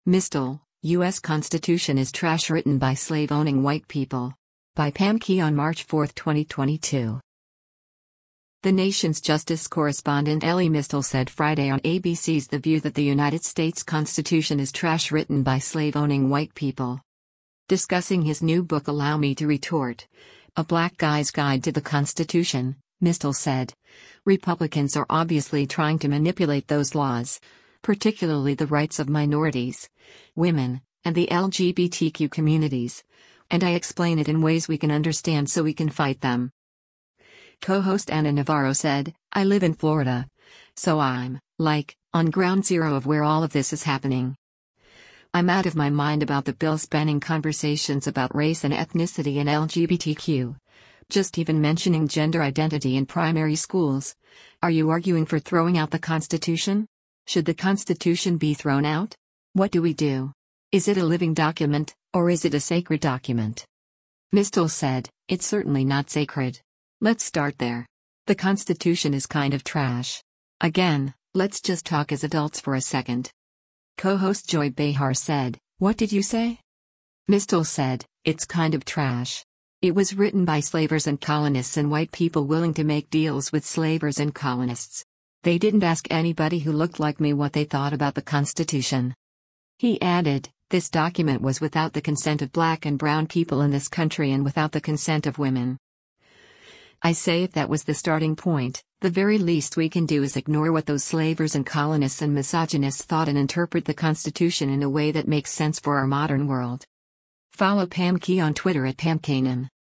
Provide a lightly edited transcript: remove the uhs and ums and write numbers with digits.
Mistel, U.S. Constitution is trash written by slave-owning white people. By Pam Key on March 4, 2022. The Nation's justice correspondent Elie Mystal said Friday on ABC's The View that the United States Constitution is trash written by slave-owning white people. Discussing his new book Allow Me to Retort, A Black Guy's Guide to the Constitution, Mystal said, Republicans are obviously trying to manipulate those laws, particularly the rights of minorities, women, and the LGBTQ communities, and I explain it in ways we can understand so we can fight them. Co-host Ana Navarro said, I live in Florida, so I'm, on ground zero of where all of this is happening. I'm out of my mind about the bill spanning conversations about race and ethnicity and LGBTQ. Just even mentioning gender identity in primary schools. Are you arguing for throwing out the Constitution? Should the Constitution be thrown out? What do we do? Is it a living document, or is it a sacred document? Mystal said, it's certainly not sacred. Let's start there. The Constitution is kind of trash. Again, let's just talk as adults for a second. Co-host Joy Behar said, what did you say? Mystal said, it's kind of trash. It was written by slavers and colonists and white people willing to make deals with slavers and colonists. They didn't ask anybody who looked like me what they thought about the Constitution. He added, this document was without the consent of black and brown people in this country and without the consent of women. I say if that was the starting point, the very least we can do is ignore what those slavers and colonists and misogynists thought and interpret the Constitution in a way that makes sense for our modern world. Follow Pam Key on Twitter at PamKanan.